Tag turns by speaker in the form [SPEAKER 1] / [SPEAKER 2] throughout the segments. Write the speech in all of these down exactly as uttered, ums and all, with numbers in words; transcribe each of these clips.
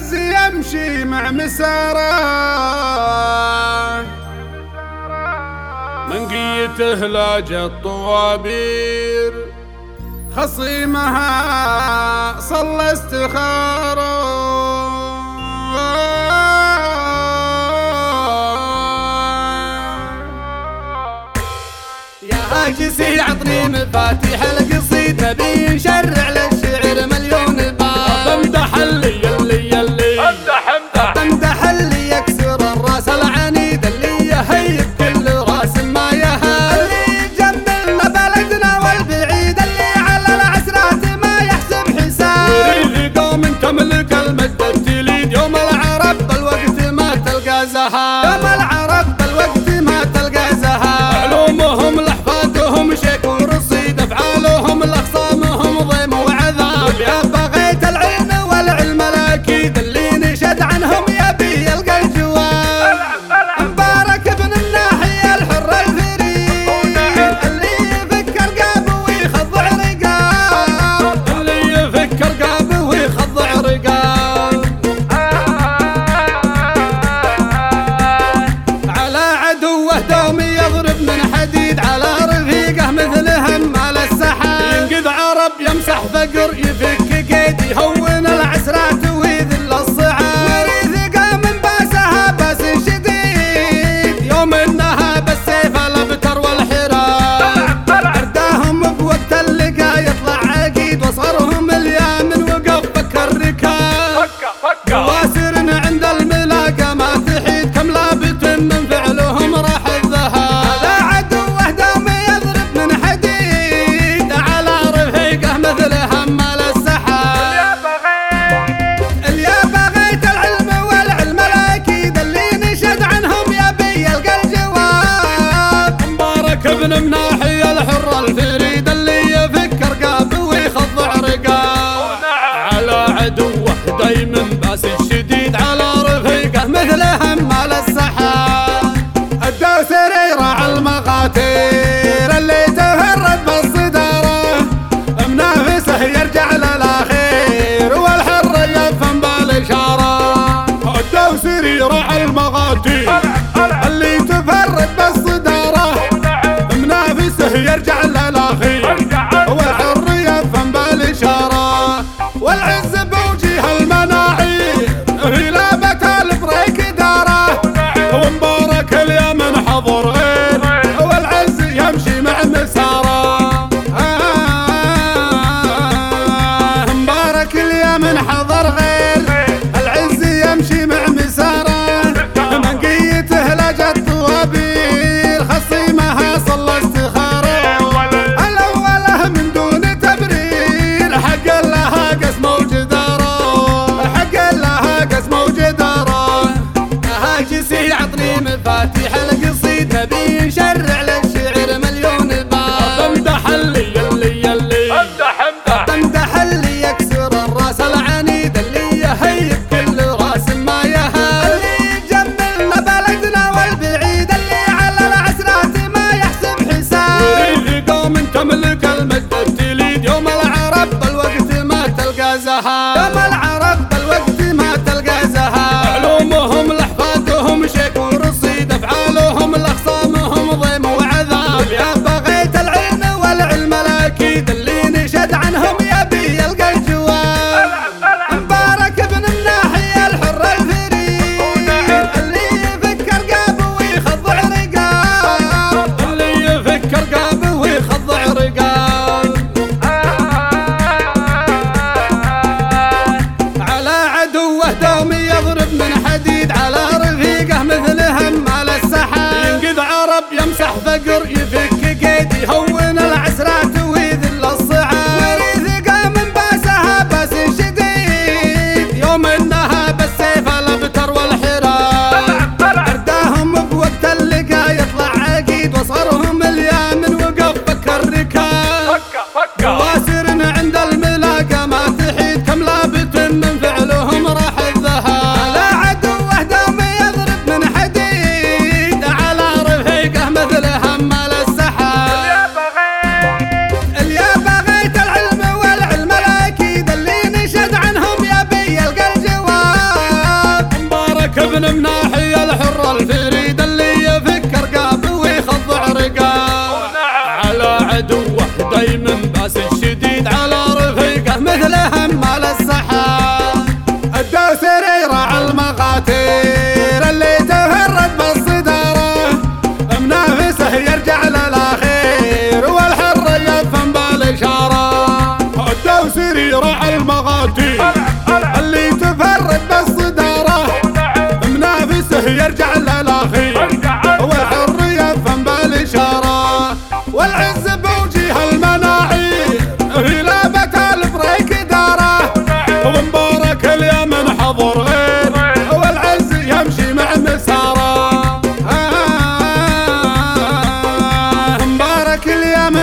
[SPEAKER 1] والعز يمشي مع مساره، من قيته لاجت طوابير، خصيمها صلى استخاره.
[SPEAKER 2] يا هاجسي عطني مفاتيح القصيد، نبي نشرع للشعر مليون باب.
[SPEAKER 1] امدح اللي يلي يلي
[SPEAKER 2] امدح امدح امدح اللي يكسر الراس العنيد، اللي يهيب كل راس ما يهاب، اللي يجملنا بلدنا والبعيد، اللي على العسرات ما يحسب حساب.
[SPEAKER 1] وريث قوم تملك المجد التليد، يوم العرب بالوقت ما تلقى زهاب،
[SPEAKER 2] يوم العرب بالوقت ما تلقى زهاب.
[SPEAKER 1] علومهم لحفاتهم شيك ورصيد، افعالهم لاخصامهم ضيم وعذاب.
[SPEAKER 2] يا بغيت العلم والعلم الاكيد، اللي نشد عنهم يبي يلقى الجواب. مبارك ابن الناحية الحر الفريد، اللي يفكر قابه ويخضع رقاب،
[SPEAKER 1] اللي يفكر قابه
[SPEAKER 2] ويخضع رقاب. على عدوه دوم يضرب من حديد، على رفيقه مثل همال السحاب،
[SPEAKER 1] ينقذ عرب يمسح فقر
[SPEAKER 2] يفك قيد يهون العسرات ويذل الصعاب. وريث قام باسها باس شديد، يوم انها بالسيف الابتر والحراب، ارداهم بوقت اللقا يطلع عقيد، وصرهم اليامن وقف فك الركاب. واسر عند الملاقى ما تحيد، كم لابت من فعلهم راح الذهاب. على عدوه دوم يضرب من حديد، على رفيقه مثل همال السحاب. اليا بغيت العلم والعلم الاكيد، اللي نشد عنهم يبي يلقى الجواب.
[SPEAKER 1] مبارك ابن مناحي الحر الفريد، اللي يفكر قابه ويخضع رقاب. على عدوه دايما باس الشديد، على رفيقه
[SPEAKER 2] مثل همال السحاب. الدوسري راعى المقاتير، اللي تفرد بالصدارة، منافسه يرجع للاخير، والحر يفهم بالاشاره.
[SPEAKER 1] الدوسري راعى المقاتيل،
[SPEAKER 2] اللي تفرد بالصداره،
[SPEAKER 1] منافسه يرجع للاخير،
[SPEAKER 2] والحر يفهم بالاشاره. والعز بوجيه المناعير، في لابة البريك داره،
[SPEAKER 1] ومبارك اليمن حضر غير،
[SPEAKER 2] والعز يمشي مع مساره. آه مبارك اليمن حضر غير، العز يمشي مع مساره، من قيته لجت طوابير، خصيمها صلى استخاره. الاوله من دون تبرير، حق لها قسم وجداره، حق لها قسم وجداره. هاجسي عطني مفاتيح القصيد، نبي نشرع للشعر مليون باب.
[SPEAKER 1] امدح اللي يلي يلي
[SPEAKER 2] امدح امدح امدح اللي يكسر الراس العنيد، اللي يهيب كل راس ما يهاب، اللي يجملنا بلدنا والبعيد، اللي على العسرات ما يحسب حساب.
[SPEAKER 1] وريث قوم تملك المجد التليد،
[SPEAKER 2] يوم العرب بالوقت ما تلقى زهاب، يوم العرب بالوقت ما تلقى زهاب.
[SPEAKER 1] علومهم لحفاتهم
[SPEAKER 2] شيك ورصيد، افعالهم لاخصامهم ضيم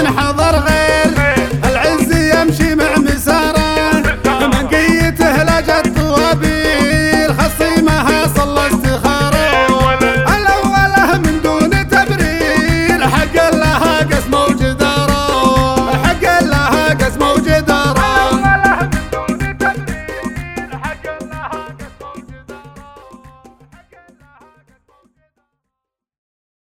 [SPEAKER 2] من حضر غير